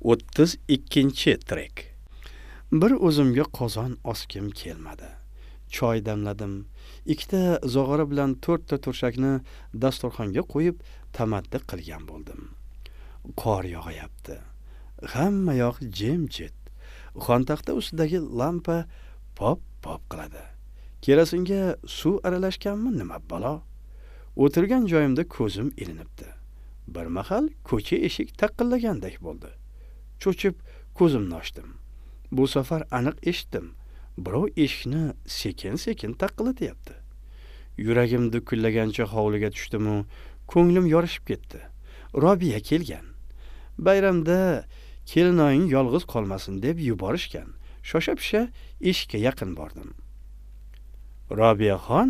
32-trek. Bir o'zimga qozon oskim kelmadi. Choy damladim. 2 zog'ora bilan 4 ta turshakni dasturxonga qo'yib tamaddi qilgan bo'ldim. Qor yog'ayapti. Hamma yoq jimjit. Xontaxta ustidagi lampa pop qiladi. Kerosinga suv aralashganmi nima balo? O'tirgan joyimda ko'zim ilinibdi. Bir mahal ko'cha eshik taqillagandek bo'ldi. Cho'chib ko'zimni ochdim. Bu safar aniq eshitdim. Birov eshikni sekin-sekin taqillatyapti. Yuragim dukullagancha hovliga tushdim-u, ko'nglim yorishib ketdi. Robiya kelgan. Bayramda kelinoying yolg'iz qolmasin deb yuborishgan. Shosha-pisha eshikka yaqin bordim. Robiyaxon?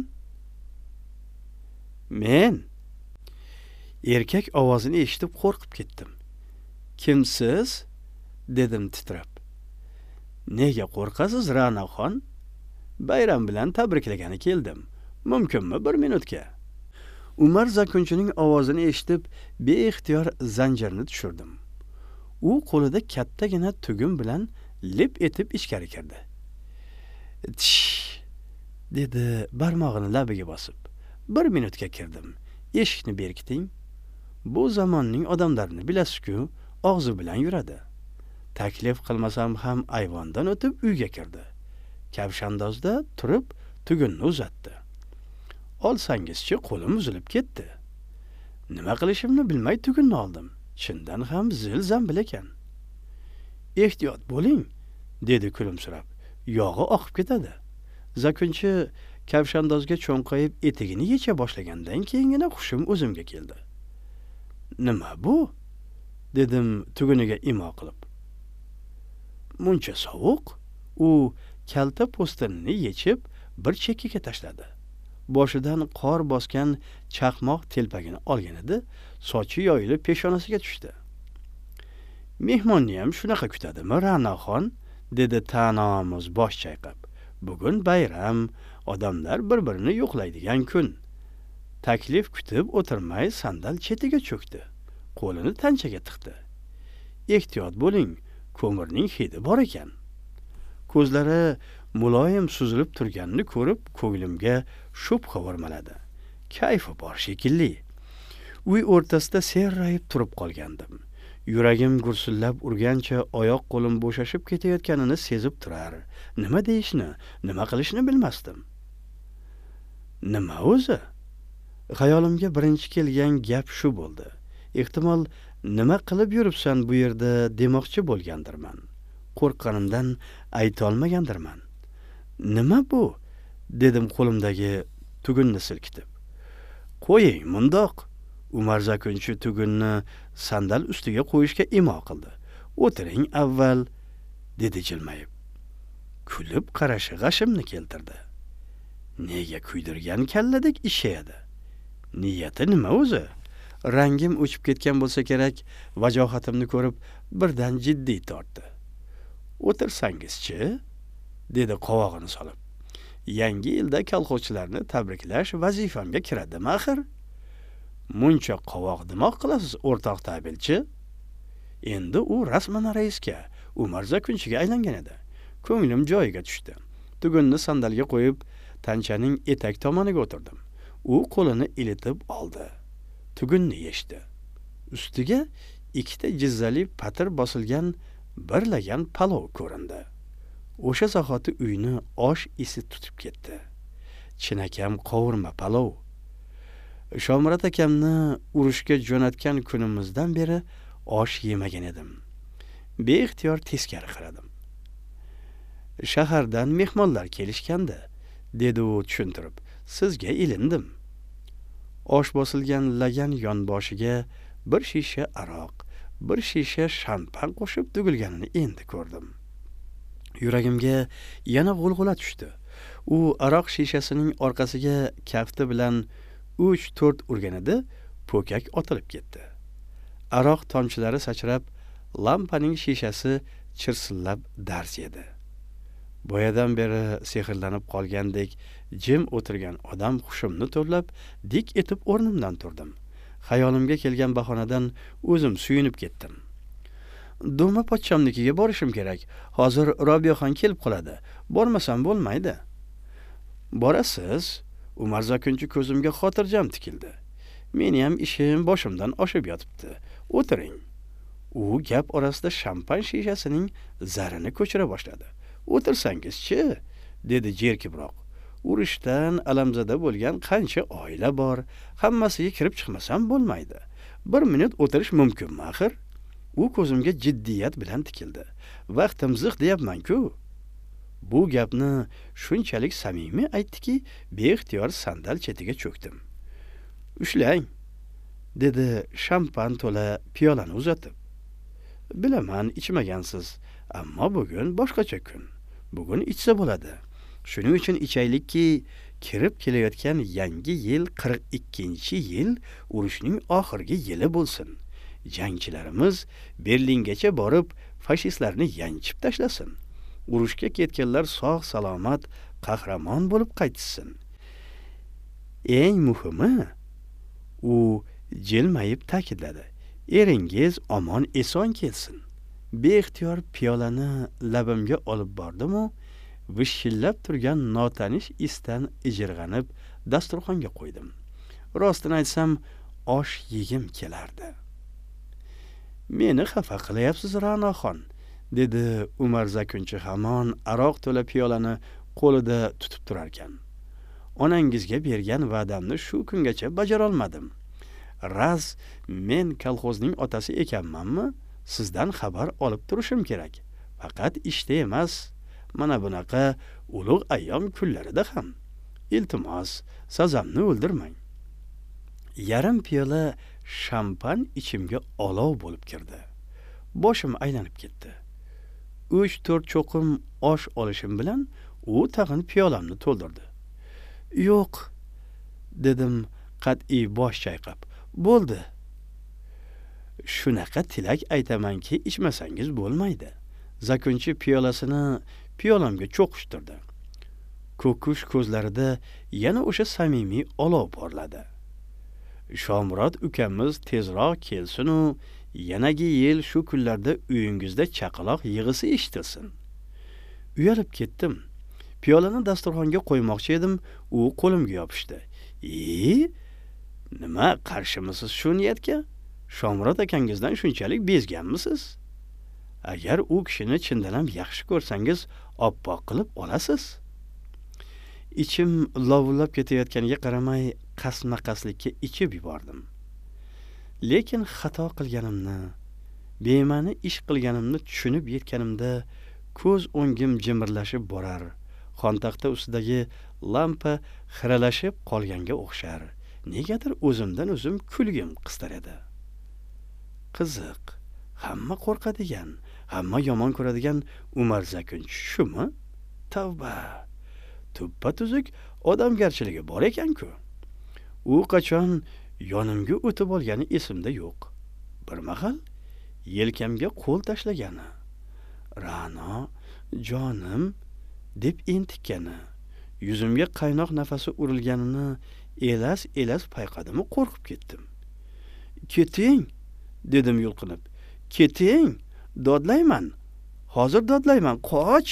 Men? Erkak ovozini eshitib qo'rqib ketdim. Kimsiz? Dedim titrab. Nega qo'rqasiz, Ra'noxon? Bayram bilan tabriklagani keldim. Mumkinmi 1 minutga? Umar zakunchining ovozini eshitib, beixtiyor zanjirni tushirdim. U qo'lida kattagina tugum bilan lip etib ichkari kirdi. Tish, dedi barmog'ini labiga bosib. 1 minutga kirdim. Eshikni berkiting. Bu zamonning odamlarini bilasiz-ku, og'zi bilan yuradi. Taklif qilmasam ham ayvondan o'tib uyga kirdi. Kavshandozda turib tugunni uzatdi. Olsangizchi qo'lim uzilib ketdi. Nima qilishimni bilmay tugunni oldim. Chindan ham zil-zambil ekan. Ehtiyot bo'ling, dedi kulimsirab. Yog'i oqib ketadi. Zakunchi kavshandozga cho'nqayib etigini yecha boshlagandan keyingina hushim o'zimga keldi. Nima bu? Dedim tuguniga imo qilib. Muncha sovuq. U kalta po'stinini yechib bir chekkaga tashladi. Boshidan qor bosgan chaqmoq telpagini olgan edi, sochi yoyilib peshonasiga tushdi. Mehmonni ham shunaqa kutadimi, Ra'noxon? Dedi ta'nomuz bosh chayqab. Bugun bayram, odamlar bir-birini yo'qlaydigan kun. Taklif kutib o'tirmay sandal chetiga cho'kdi. Qo'lini tanchaga tiqdi. Ehtiyot bo'ling, ko'mirning hidi bor ekan. Ko'zlari muloyim suzilib turganini ko'rib, ko'nglimga shubha o'rmaladi. Kayfi bor shekilli. Uy o'rtasida serrayib turib qolgandim. Yuragim gursillab urgancha oyoq qo'lim bo'shashib ketayotganini sezib turar. Nima deyishni, nima qilishni bilmasdim. Nima o'zi? Xayolimga birinchi kelgan gap shu bo'ldi. Ehtimol nima qilib yuribsan bu yerda demoqchi bo'lgandirman. Qo'rqqanimdan ayta olmagandirman. Nima bu? Dedim qo'limdagi tugunni silkitib. Qo'ying mundoq. Umar zakunchi tugunni sandal ustiga qo'yishga imo qildi. O'tiring avval, dedi jilmayib. Kulib qarashi g'ashimni keltirdi. Nega kuydirgan kalladek ishlayadi? Niyati nima o'zi? Rangim o'chib ketgan bo'lsa kerak, vajohatimni ko'rib birdan jiddiy tortdi. O'tirsangizchi, dedi qovog'ini solib. Yangi yilda kolxozchilarni tabriklash vazifamga kiradimi axir? Muncha qovoq dimoq qilasiz, o'rtoq tabelchi? Endi u rasman raisga, Umar zakunchiga aylangan edi. Ko'nglim joyiga tushdi. Tugunni sandalga qo'yib, tanchaning etak tomoniga o'tirdim. U qo'lini ilitib oldi. Tugunni yechdi. Ustiga 2 ta jizzali patir bosilgan birlagan palov ko'rindi. O'sha zahoti uyni osh isi tutib ketdi. Chinakam qovurma palov. Shomurat akamni urushga jo'natgan kunimizdan beri osh yemagan edim. Beixtiyor teskari qaradim. Shahardan mehmonlar kelishgandi, dedi u tushuntirib. Sizga ilindim. Osh bosilgan lagan yonboshiga bir shisha aroq, bir shisha shampan qo'shib tugilganini endi ko'rdim. Yuragimga yana g'ulg'ula tushdi. U aroq shishasining orqasiga kafti bilan 3-4 urgan edi, po'kak otilib ketdi. Aroq tomchilari sachrab, lampaning shishasi chirsillab dars edi. Boyadan beri sehrlanib qolgandek jim o'tirgan odam hushimni to'plab, dik etib o'rnimdan turdim. Xayolimga kelgan bahonadan o'zim suyunib ketdim. Do'ma pochchamnikiga borishim kerak. Hozir Robiyaxon kelib qoladi. Bormasam bo'lmaydi. Borasiz? Umar Zakunchi ko'zimga xotirjam tikildi. Meni ham ishim boshimdan oshib yotibdi. O'tiring. U gap orasida shampan shishasining zarini ko'chira boshladi. O'tirsangiz-chi, dedi jerkibroq. Urushdan alamzada bo'lgan qancha oila bor, hammasiga kirib chiqmasam bo'lmaydi. 1 minut o'tirish mumkinmi axir? U ko'zimga jiddiyat bilan tikildi. Vaqtim ziq deyapman-ku. Bu gapni shunchalik samimiy aytdiki, beixtiyor sandal chetiga cho'kdim. Ushlang, dedi shampan to'la piyolani uzatib. Bilaman, ichmagansiz, ammo bugun boshqacha kun. Bugun ichsa bo'ladi. Shuning uchun ichaylikki, kirib kelayotgan yangi yil 42-yil urushning oxirgi yili bo'lsin. Jangchilarimiz Berlingacha borib, fashistlarni yanchib tashlasin. Urushga ketganlar sog' salomat, qahramon bo'lib qaytsin. Eng muhimi, u jilmayib ta'kidladi. Eringiz omon eson kelsin. Beixtiyor piyolani labimga olib bordim-u, vishillab turgan notanish isdan ijirg'anib dasturxonga qo'ydim. Rostini aytsam, osh yegim kelardi. Meni xafa qilyapsiz, Ra'noxon, dedi Umar Zakunchi hamon aroq to'la piyolani qo'lida tutib turar ekan. Onangizga bergan va'damni shu kungacha bajara olmadim. Raz men kolxozning otasi ekanmanmi? Sizdan xabar olib turishim kerak. Faqat ishda emas, mana bunaqa ulug' ayyom kunlarida ham. Iltimos, sazamni o'ldirmang. Yarim piyola shampan ichimga olov bo'lib kirdi. Boshim aylanib ketdi. 3-4 cho'qim osh olishim bilan u tag'in piyolamni to'ldirdi. Yo'q, dedim qat'iy bosh chayqab. Bo'ldi. Shunaqa tilak aytamanki, ichmasangiz bo'lmaydi. Zakunchi piyolasini piyolamga cho'qishtirdi. Ko'kush ko'zlarida yana o'sha samimiy olov porladi. Shomurod ukamiz tezroq kelsin-u, yanagi yil shu kunlarda uyingizda chaqaloq yig'isi eshitilsin. Uyalib ketdim. Piyolani dasturxonga qo'ymoqchi edim, u qo'limga yopishdi. Nima qarshimisiz shu niyatga? Shomurod akangizdan shunchalik bezganmisiz? Agar u kishini chindan ham yaxshi ko'rsangiz, oppoq qilib olasiz. Ichim lovullab ketayotganiga qaramay, qasma-qaslikka ichib yubordim. Lekin xato qilganimni, bema'ni ish qilganimni tushunib yetganimda ko'z o'ngim jimirlashib borar, xontaxta ustidagi lampa xiralashib qolganga o'xshar. Negadir o'zimdan o'zim kulgim qistar edi. Qiziq, hamma qo'rqadigan, hamma yomon ko'radigan Umar Zakunchi shumi? Tavba. Tuppa-tuzuk odamgarchiligi bor ekan-ku. U qachon yonimga o'tib olgani esimda yo'q. Bir mahal yelkamga qo'l tashlagani, Ra'no, jonim deb entikkani, yuzimga qaynoq nafasi urilganini elas payqadim-u qo'rqib ketdim. Keting, dedim yulqinib. Keting, dodlayman. Hozir dodlayman, qoch.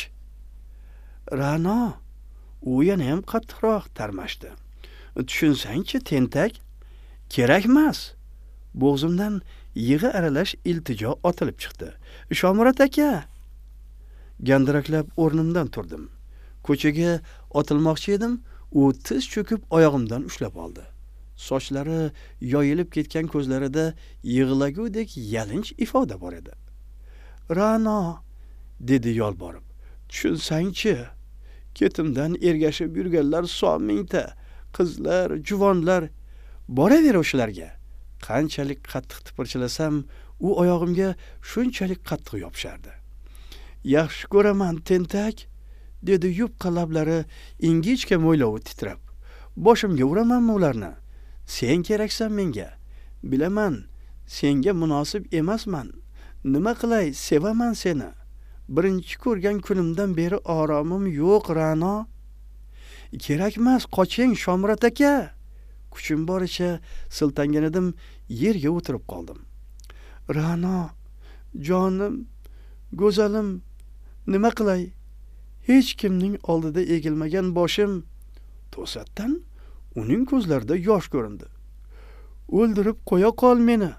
Ra'no, u yana ham qattiqroq tarmashdi. Tushunsang-chi, tentak, kerakmas. Bo'g'zimdan yig'i aralash iltijo otilib chiqdi. Shomurod aka. Gandiraklab o'rnimdan turdim. Ko'chaga otilmoqchi edim, u tiz cho'kib oyog'imdan ushlab oldi. Sochlari yoyilib ketgan ko'zlarida yig'lagudek yalinch ifoda bor edi. Ra'no, dedi yolborib. Tushunsang-chi, ketimdan ergashib yurganlar son mingta, qizlar, juvonlar, boraver o'shalarga. Qanchalik qattiq tipirchilasam, u oyog'imga shunchalik qattiq yopishardi. Yaxshi ko'raman, tentak, dedi yupqa lablari ingichka mo'ylovi titrab. Boshimga uramanmi ularni? Sen keraksan menga. Bilaman, senga munosib emasman. Nima qilay, sevaman seni. Birinchi ko'rgan kunimdan beri oromim yo'q, Ra'no. Kerakmas, qoching, Shomurod aka. Kuchim boricha siltangan edim, yerga o'tirib qoldim. Ra'no, jonim, go'zalim, nima qilay? Hech kimning oldida egilmagan boshim. To'satdan uning ko'zlarida yosh ko'rindi. O'ldirib qo'ya qol meni.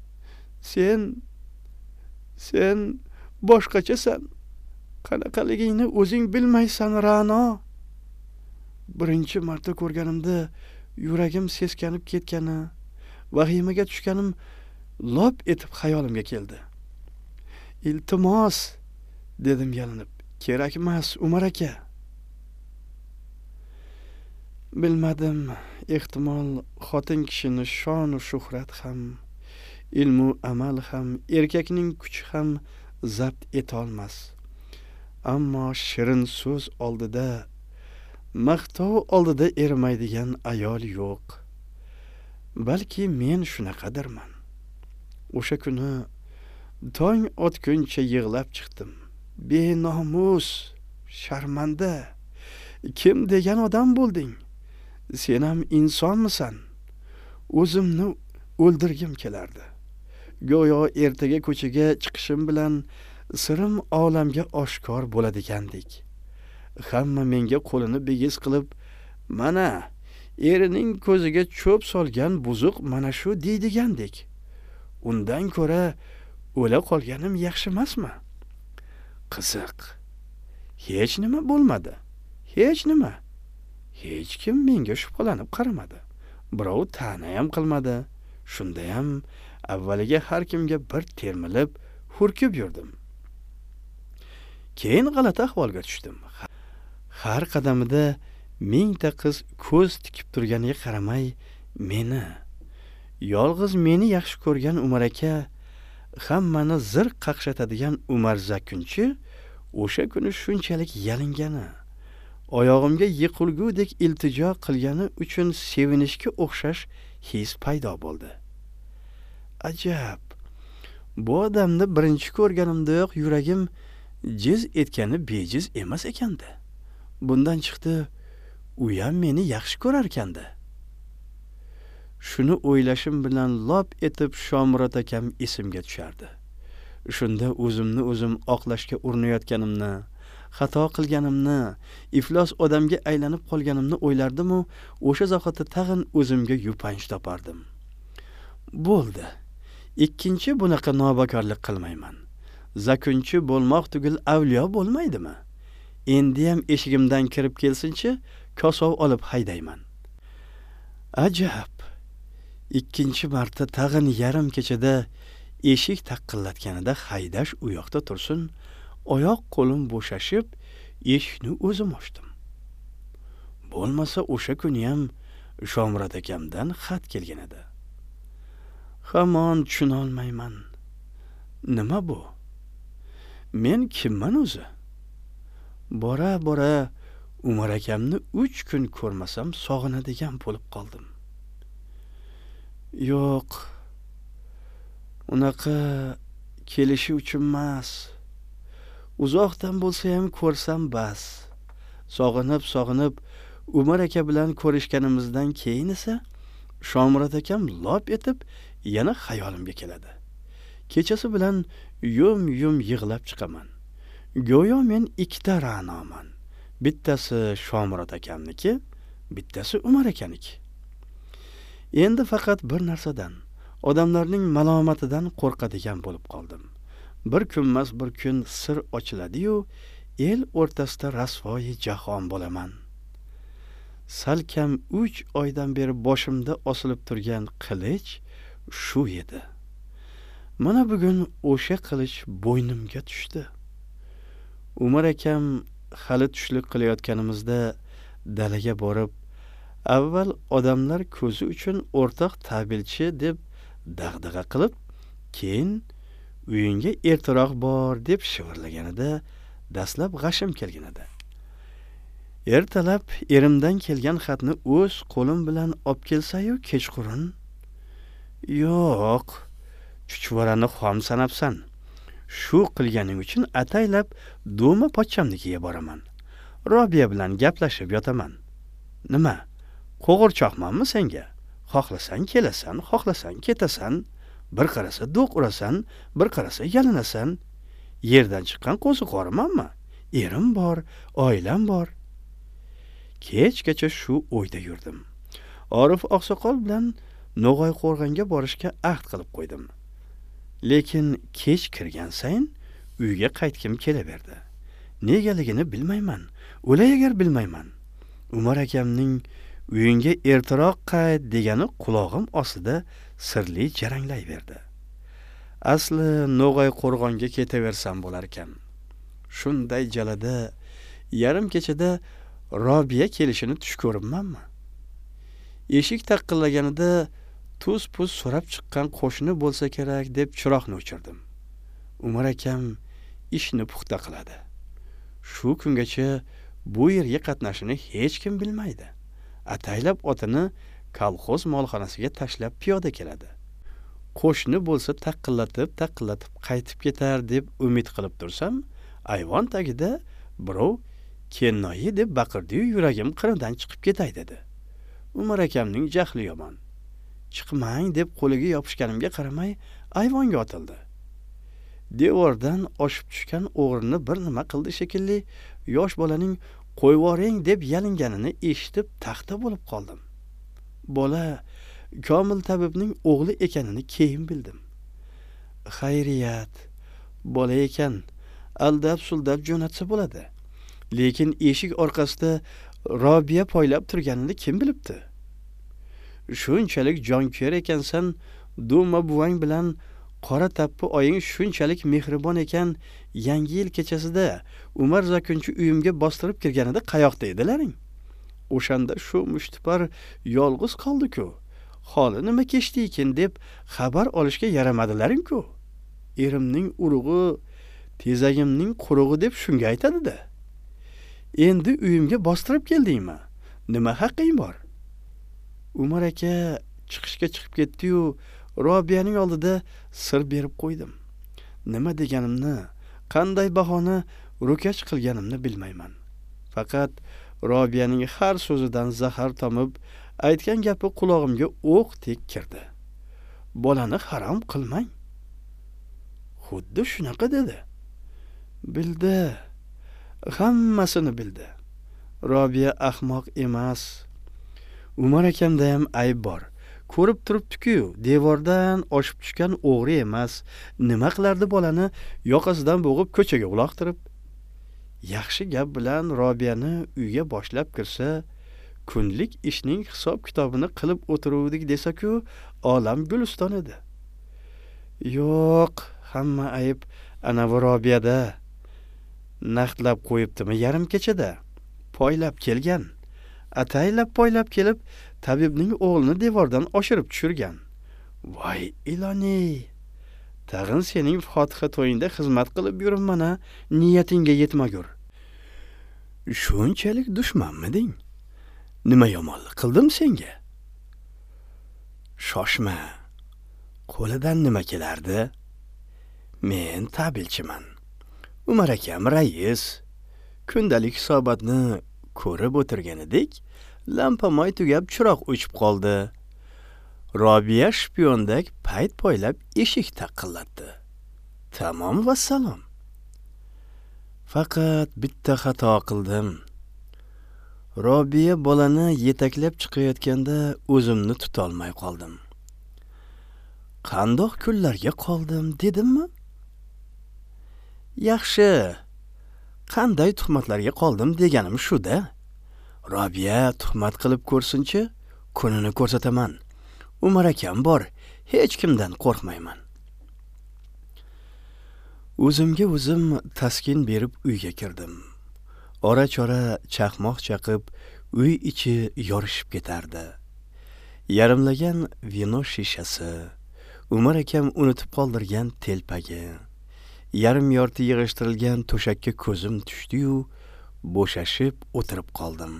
Sen boshqachasan. Qanaqaligingni o'zing bilmaysan, Ra'no. Birinchi marta ko'rganimda yuragim seskanib ketgani, vahimaga tushganim lop etib xayolimga keldi. Iltimos, dedim yalinib. Kerak emas, Umar aka. Bilmadim, ehtimol xotin kishini shon va shuhrat ham, ilmu amal ham, erkakning kuchi ham zabt etolmas. Ammo shirin so'z oldida, maqtov oldida erimaydigan ayol yo'q. Balki men shunaqadirman. O'sha kuni tong otguncha yig'lab chiqdim. Benomus, sharmanda. Kim degan odam bo'lding? Sen ham insonmisan? O'zimni o'ldirgim kelardi. Go'yo ertaga ko'chaga chiqishim bilan sirim olamga oshkor bo'ladigandek. Hamma menga qo'lini bigiz qilib, mana erining ko'ziga cho'p solgan buzuq mana shu deydigandek. Undan ko'ra o'la qolganim yaxshi emasmi? Qiziq. Hech nima bo'lmadi. Hech nima. Hech kim menga shubhalanib qaramadi. Birov ta'na ham qilmadi. Shunda ham avvaliga har kimga bir termilib, hurkib yurdim. Keyin g'alati ahvolga tushdim. Har qadamida mingta qiz ko'z tikib turganiga qaramay, yolg'iz meni yaxshi ko'rgan Umar aka, hammani zir qaqshatadigan Umar Zakunchi o'sha kuni shunchalik yalingani, oyog'imga yiqilgudek iltijo qilgani uchun sevinishga o'xshash his paydo bo'ldi. Ajab. Bu odamni birinchi ko'rganimdayoq yuragim jiz etgani bejiz emas ekanda. Bundan chiqdi, u ham meni yaxshi ko'rar ekanda. Shuni o'ylashim bilan lop etib Shomurod akam esimga tushardi. Shunda o'zimni o'zim oqlashga urinayotganimni, xato qilganimni, iflos odamga aylanib qolganimni o'ylardim-u, o'sha zahotda tag'in o'zimga yupanch topardim. Bo'ldi. Ikkinchi bunaqa nobakarlik qilmayman. Zakunchi bo'lmoq tugul avliyo bo'lmaydimi? Endi ham eshigimdan kirib kelsinchi, kosov olib haydayman. Ajab. Ikkinchi marta tag'in yarim kechada eshik taqillatganida haydash u yoqda tursin, oyoq qo'lim bo'shashib, eshikni o'zim ochdim. Bo'lmasa o'sha kuni ham Shomurod akamdan xat kelgan edi. Hamon tushuna olmayman. Nima bu? Men kimman o'zi? Bora Umar akamni 3 kun ko'rmasam sog'inadigan bo'lib qoldim. Yo'q. Unaqa kelishi uchun emas. Uzoqdan bo'lsa ham ko'rsam bas. Sog'inib Umar aka bilan ko'rishganimizdan keyin esa Shomurod akam lop etib yana xayolimga keladi. Kechasi bilan yum yig'lab chiqaman. Go'yo men ikkita Ra'noman. Bittasi Shomurod akamniki, bittasi Umar akaniki. Endi faqat bir narsadan, odamlarning malomatidan qo'rqadigan bo'lib qoldim. Bir kunmas bir kun sir ochiladi-yu, el o'rtasida rasvoyi jahon bo'laman. Salkam 3 oydan beri boshimda osilib turgan qilich shu edi. Mana bugun o'sha qilich bo'ynimga tushdi. Umar akam hali tushlik qilayotganimizda dalaga borib, avval odamlar ko'zi uchun o'rtoq tabilchi deb dag'dag'a qilib, keyin uyingga ertaroq bor deb shivirlaganida dastlab g'ashim kelgan edi. Ertalab erimdan kelgan xatni o'z qo'lim bilan olib kelsa-yu kechqurun, yo'q, chuchvarani xom sanabsan. Shu qilganing uchun ataylab Do'ma pochchamnikiga boraman. Robiya bilan gaplashib yotaman. Nima? Qo'g'irchoqmanmi senga? Xohlasang kelasan, xohlasang ketasan. Bir qarasa do'q urasan, bir qarasa yalinasan. Yerdan chiqqan qo'zi qorimanmi? Erim bor, oilam bor. Kechgacha shu o'yda yurdim. Orif oqsoqol bilan No'g'ay qo'rg'onga borishga ahd qilib qo'ydim. Lekin kech kirgan sayin uyga qaytkim kelaverdi. Negaligini bilmayman, o'lay agar bilmayman. Umar akamning uyingga ertaroq qayt degani quloqim ostida sirli jaranglayverdi. Asli No'g'ay qo'rg'onga ketaversam bo'lar ekan. Shunday jalada yarim kechada Robiya kelishini tush ko'ribmanmi? Eshik taqillaganida tuz-puz so'rab chiqqan qo'shni bo'lsa kerak deb chiroqni o'chirdim. Umar akam ishni puxta qiladi. Shu kungacha bu yerga qatnashini hech kim bilmaydi. Ataylab otini kolxoz molxonasiga tashlab piyoda keladi. Qo'shni bo'lsa taqillatib qaytib ketar deb umid qilib tursam, ayvon tagida birov kennoyi deb baqirdi-yu, yuragim qinidan chiqib ketay dedi. Umar akamning jahli yomon. Chiqmang deb qo'liga yopishganimga qaramay ayvonga otildi. Devordan oshib tushgan o'g'rini bir nima qildi shekilli, yosh bolaning qo'yvoring deb yalinganini eshitib taxta bo'lib qoldim. Bola Komil tabibning o'g'li ekanini keyin bildim. Xayriyat, bola ekan, aldab-suldab jo'natsa bo'ladi. Lekin eshik orqasida Robiya poylab turganini kim bilibdi? Shunchalik jonkuyar ekansan, Duma buvang bilan qora tappi oying shunchalik mehribon ekan, Yangi yil kechasida Umar zakunchi uyimga bostirib kirganida qayoqda edilaring? O'shanda shu mushtipar yolg'iz qoldi-ku. Holi nima kechdi ekan deb xabar olishga yaramadilaring-ku. Erimning urug'i, tezagimning qurug'i deb shunga aytadi-da. Endi uyimga bostirib keldingmi? Nima haqqing bor? Umar aka chiqishga chiqib ketdi-yu, Robiyaning oldida sir berib qo'ydim. Nima deganimni, qanday bahona ro'kach qilganimni bilmayman. Faqat Robiyaning har so'zidan zahar tomib, aytgan gapi quloqimga o'qdek kirdi. Bolani harom qilmang. Xuddi shunaqa dedi. Bildi. Hammasini bildi. Robiya ahmoq emas. Umar akamda ham ayb bor. Ko'rib turibdi-ku, devordan oshib tushgan o'g'ri emas. Nima qilardi bolani yoqasidan bo'g'ib ko'chaga uloqtirib? Yaxshi gap bilan Robiyani uyga boshlab kirsa, kunlik ishning hisob-kitobini qilib o'tiruvdik desa-ku, olam guliston edi. Yo'q, hamma ayb ana bu Robiyada. Naqdlab qo'yibdimi yarim kechada? Poylab kelgan. Ataylab poylab kelib, tabibning o'g'lini devordan oshirib tushirgan. Voy iloni! Tag'in sening Fotiha to'yingda xizmat qilib yuribman-a, niyatingga yetmagur. Shunchalik dushmanmiding? Nima yomonlik qildim senga? Shoshma. Qo'lidan nima kelardi? Men tabilchiman. Umar akam rais. Kundalik hisobotni ko'rib o'tirgan edik, lampamoy tugab chiroq o'chib qoldi. Robiya shpiondak payt poylab eshik taqillatdi. Tamom va salom. Faqat bitta xato qildim. Robiya bolani yetaklab chiqayotganda o'zimni tuta olmay qoldim. Qandoq kunlarga qoldim dedimmi? Yaxshi. Qanday tuhmatlarga qoldim deganim shu-da. Robiya tuhmat qilib ko'rsinchi, kunini ko'rsataman. Umar akam bor, hech kimdan qo'rqmayman. O'zimga o'zim taskin berib uyga kirdim. Ora-chora chaqmoq chaqib, uy ichi yorishib ketardi. Yarimlagan vino shishasi, Umar akam unutib qoldirgan telpagi, yarim yorti yig'ishtirilgan to'shakka ko'zim tushdi-yu, bo'shashib o'tirib qoldim.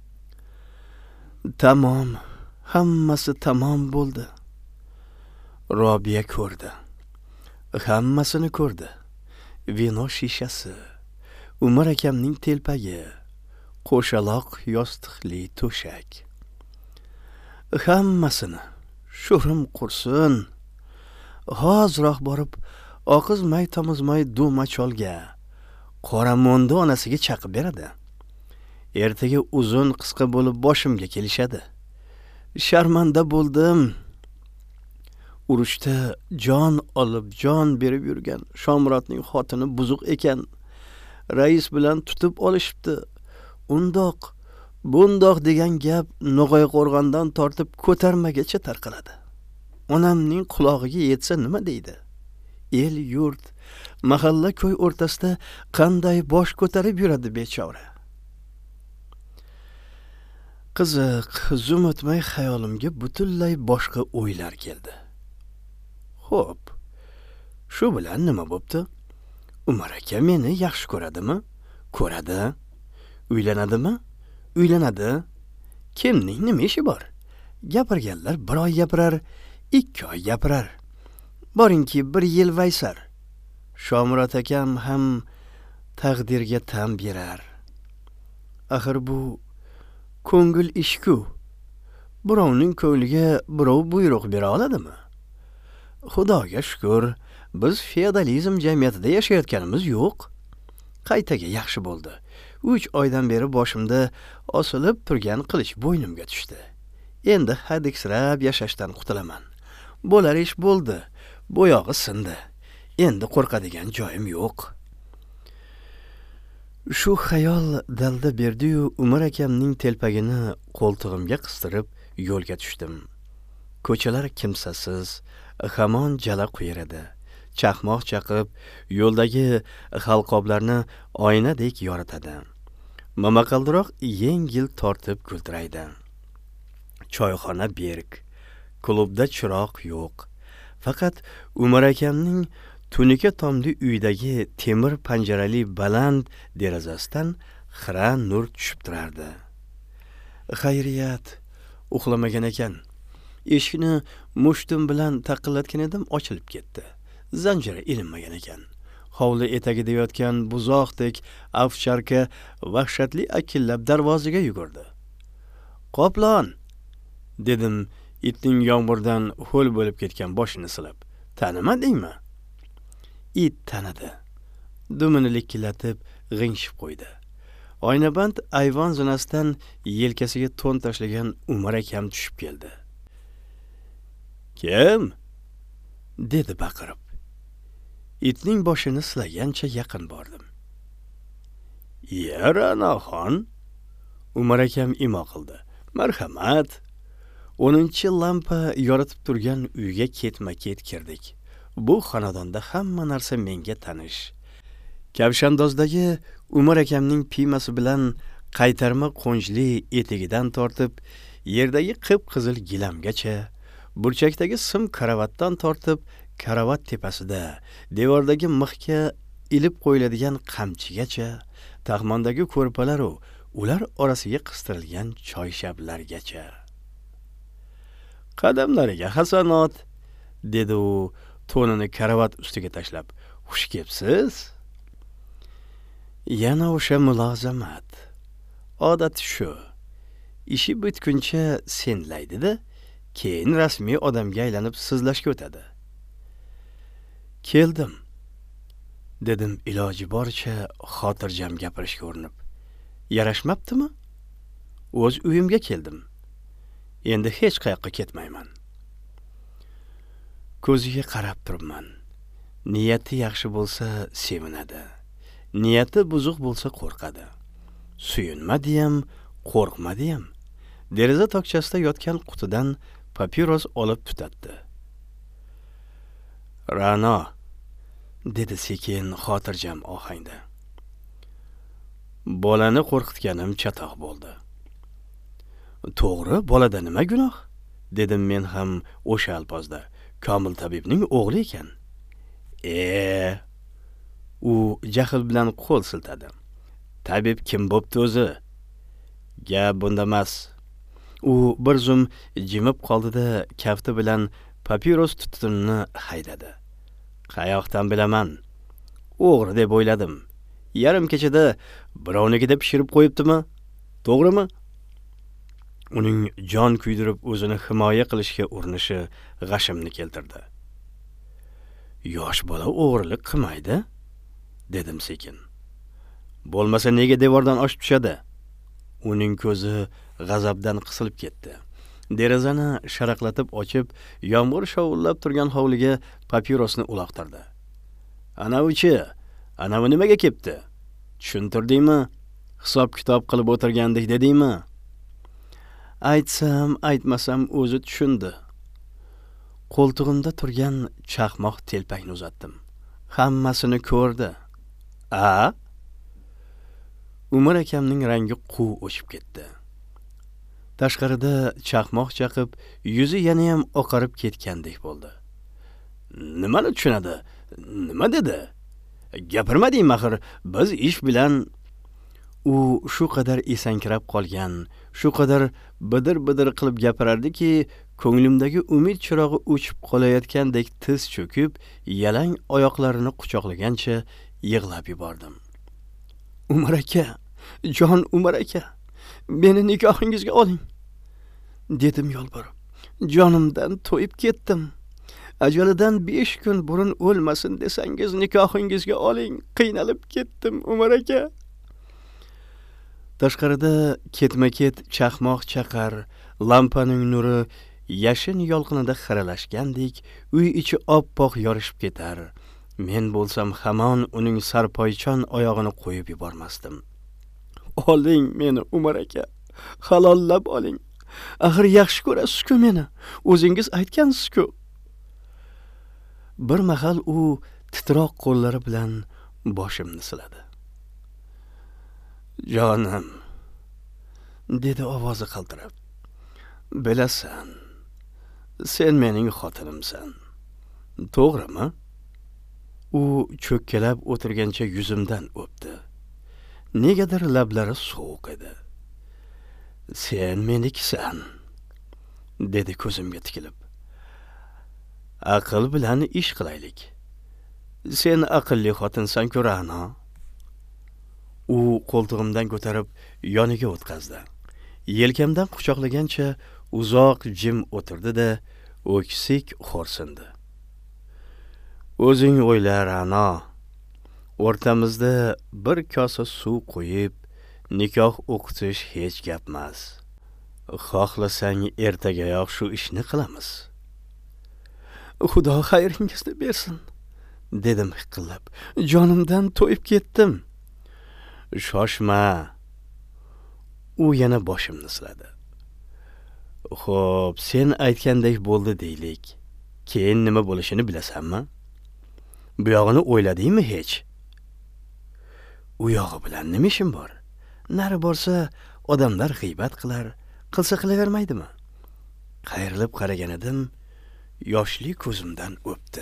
Tamom, hammasi tamom bo'ldi. Robiya ko'rdi. Hammasini ko'rdi. Vino shishasi, Umar akamning telpagi, qo'shaloq yostiqli to'shak. Hammasini shurim qursin. hozroq borib oqizmay tomizmay do'macholga qoramo'nda onasiga chaqib beradi. Ertaga uzun qisqa bo'lib boshimga kelishadi. Sharmanda bo'ldim. Urushda jon olib jon berib yurgan Shomurotning xotini buzuq ekan. Rais bilan tutib olishibdi. Undoq, bundoq degan gap No'g'ayqo'rg'ondan tortib ko'tarmagacha tarqaladi. Onamning qulog'iga yetsa nima deydi? El yurt, mahalla ko'y o'rtasida qanday bosh ko'tarib yuradi bechora. Qiziq, zum o'tmay xayolimga butunlay boshqa o'ylar keldi. Xo'p, shu bilan nima bo'pti? Umar aka meni yaxshi ko'radimi? Ko'radi. Uylanadimi? Uylanadi. Kimning nima ishi bor? Gapirganlar bir oy gapirar, 2 oy gapirar. Boringki 1 yil vaysar. Shomurot akam ham taqdirga tan berar. Axir bu ko'ngil ish-ku. Birovning ko'ngliga birov buyruq bera oladimi? Xudoga shukr, biz feodalizm jamiyatida yashayotganimiz yo'q. Qaytaga yaxshi bo'ldi. 3 oydan beri boshimda osilib turgan qilich bo'ynimga tushdi. Endi hadiksirab yashashdan qutulaman. Bo'lar ish bo'ldi. Bo'yog'i sindi. Endi qo'rqadigan joyim yo'q. Shu xayol dalda berdi-yu, Umar akamning telpagini qo'ltig'imga qistirib yo'lga tushdim. Ko'chalar kimsasiz, hamon jala quyar edi. Chaqmoq chaqib, yo'ldagi halqoblarni oynadek yoritadi. Momaqaldiroq yengil tortib guldiraydi. Choyxona berk, klubda chiroq yo'q. Faqat Umar akamning tunika tomli uydagi temir panjarali baland derazasidan xira nur tushib turardi. Xayriyat, uxlamagan ekan. Eshikni mushtim bilan taqillatgan edim, ochilib ketdi. Zanjiri ilinmagan ekan. Hovli etagida yotgan buzoqdek ovcharka vahshatli akillab darvozaga yugurdi. "Qoplon!" dedim itning yomg'irdan ho'l bo'lib ketgan boshini silab. "Tanimadingmi?" It tanidi. Dumini likillatib g'ingshib qo'ydi. Oynaband ayvon zinasidan yelkasiga to'n tashlagan Umar akam tushib keldi. "Kim?" dedi baqirib. Itning boshini silagancha yaqin bordim. "Ra'noxon?" Umar akam imo qildi. "Marhamat." 10-lampa yoritib turgan uyga ketma-ket kirdik. Bu xonadonda hamma narsa menga tanish. Kavshandozdagi Umar akamning piymasi bilan qaytarma qo'njli etigidan tortib, yerdagi qip-qizil gilamgacha, burchakdagi sim karavatdan tortib, karavat tepasida devordagi mixga ilib qo'yiladigan qamchigacha, taxmondagi ko'rpalar u ular orasiga qistirilgan choyshablargacha. "Qadamlariga hasanot", dedi u to'nini karavat ustiga tashlab. "Xush kelibsiz." Yana o'sha mulozamat. Odati shu. Ishi bitguncha senlaydi-da, keyin rasmiy odamga aylanib sizlashga o'tadi. "Keldim", dedim iloji boricha xotirjam gapirishga urinib. "Yarashmabdimi? O'z uyimga keldim. Endi hech qayoqqa ketmayman." Ko'ziga qarab turibman. Niyati yaxshi bo'lsa sevinadi. Niyati buzuq bo'lsa qo'rqadi. Suyunmadi ham, qo'rqmadi ham. Deraza tokchasida yotgan qutidan papiros olib tutatdi. "Ra'no", dedi sekin xotirjam ohangda. "Bolani qo'rqitganim chatoq bo'ldi." "To'g'ri, bolada nima gunoh?" dedim men ham o'sha alpozda. "Komil tabibning o'g'li ekan." U jahl bilan qo'l siltadi. "Tabib kim bo'pti o'zi?" "Gap bunda emas." U bir zum jimib qoldi-da, kafti bilan papiros tutunini haydadi. "Qayoqdan bilaman? O'g'ri deb o'yladim. Yarim kechada birovnikida pishirib qo'yibdimi? To'g'rimi?" Uning jon kuydirib o'zini himoya qilishga urinishi g'ashimni keltirdi. yosh bola o'g'rilik qilmaydi, dedim sekin. Bo'lmasa nega devordan oshib tushadi? Uning ko'zi g'azabdan qisilib ketdi. Derazani sharaqlatib ochib, yomg'ir shovullab turgan hovliga papirosni uloqtirdi. Anavi-chi, anavi nimaga kepti? Tushuntirdingmi? Hisob-kitob qilib o'tirgandik dedingmi? Aytsam, aytmasam o'zi tushundi. Qo'ltig'imda turgan chaqmoq telpakni uzatdim. Hammasini ko'rdi. Umar akamning rangi quv o'chib ketdi. Tashqarida chaqmoq chaqib, yuzi yana ham oqarib ketgandek bo'ldi. Nimani tushunadi? Nima dedi? Gapirmadingmi axir? Biz ish bilan... U shu qadar esankirab qolgan, shu qadar bidir-bidir qilib gapirardiki, ko'nglimdagi umid chirog'i o'chib qolayotgandek tiz cho'kib, yalang oyoqlarini quchoqlagancha yig'lab yubordim. Umar aka, jon Umar aka, meni nikohingizga oling, dedim yolborib. Jonimdan to'yib ketdim. Ajalidan 5 kun burun o'lmasin desangiz nikohingizga oling, qiynalib ketdim Umar aka. Tashqarida ketma-ket chaqmoq chaqar, lampaning nuri yashin yolqinida xiralashgandek, uy ichi oppoq yorishib ketar. Men bo'lsam hamon uning sarpoychon oyog'ini qo'yib yubormasdim. Oling meni Umar aka, halollab oling. Axir yaxshi ko'rasiz-ku meni, o'zingiz aytgansiz-ku. Bir mahal u titroq qo'llari bilan boshimni siladi. Jonim, dedi ovozi qaltirab. Bilasan, sen mening xotinimsan. To'g'rimi? U cho'kkalab o'tirgancha yuzimdan o'pdi. Negadir lablari sovuq edi. Sen menikisan, dedi ko'zimga tikilib. Aql bilan ish qilaylik. Sen aqlli xotinsan-ku, Ra'no. U qo'ltig'imdan ko'tarib yoniga o'tkazdi. Yelkamdan quchoqlagancha uzoq jim o'tirdi-da, o'ksik xo'rsindi. O'zing o'yla, Ra'no. O'rtamizda bir kosa suv qo'yib, nikoh o'qitish hech gapmas. Xohlasang ertagayoq shu ishni qilamiz. Xudo xayringizni bersin, dedim hiqillab. Jonimdan to'yib ketdim. Shoshma. U yana boshimni siladi. Xo'p, sen aytgandek bo'ldi deylik. Keyin nima bo'lishini bilasanmi? Bu yog'ini o'yladingmi hech? U yog'i bilan nima ishim bor? Nari borsa, odamlar g'iybat qilar, qilsa qilavermaydimi? Qayrilib qaragan edim, yoshli ko'zimdan o'pdi.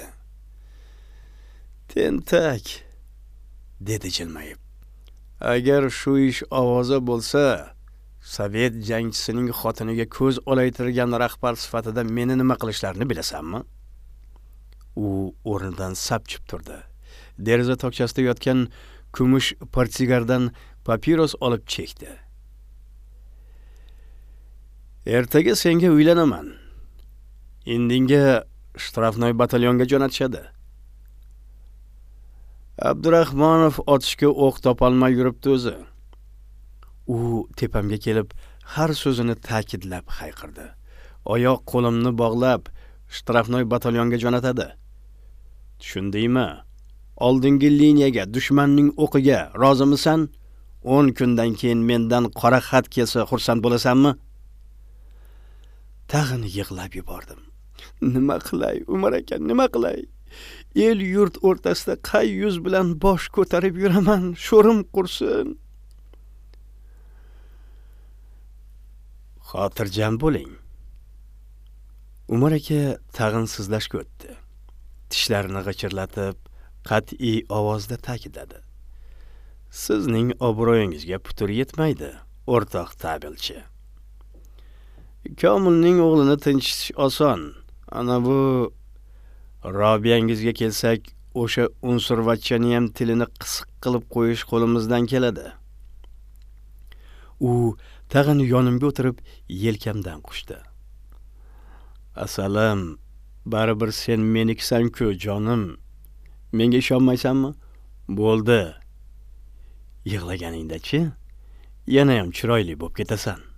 Tentak, dedi jilmayib. Agar shu ish ovoza bo'lsa, Sovet jangchisining xotiniga ko'z olaytirgan rahbar sifatida meni nima qilishlarini bilasanmi? U o'rnidan sapchib turdi. Deraza tokchasida yotgan kumush portsigardan papiros olib chekdi. Ertaga senga uylanaman. Indinga shtrafnoy batalyonga jo'natishadi. Abdurahmonov otishga o'q topolmay yuribdi o'zi. U tepamga kelib har so'zini ta'kidlab hayqirdi. Oyoq qo'limni bog'lab shtrafnoy batalyonga jo'natadi. Tushundingmi? Oldingi liniyaga, dushmanning o'qiga rozimisan? 10 kundan keyin mendan qora xat kelsa xursand bo'lasanmi? Tag'in yig'lab yubordim. Nima qilay, Umar aka, nima qilay? El yurt o'rtasida qay yuz bilan bosh ko'tarib yuraman, sho'rim qursin. Xotirjam bo'ling. Umar aka tag'in sizlashga o'tdi. Tishlarini g'ichirlatib, qat'iy ovozda ta'kidladi. Sizning obro'yingizga putur yetmaydi, o'rtoq tabelchi. Komilning o'g'lini tinchitish oson. Ana bu Robiyangizga kelsak, o'sha unsurvachchani ham tilini qisiq qilib qo'yish qo'limizdan keladi. U tag'in yonimga o'tirib yelkamdan quchdi. Asalam, baribir sen menikisan-ku, jonim, Menga ishonmaysanmi? Bo'ldi. Yig'laganingda-chi, yanayam chiroyli bo'lib ketasan.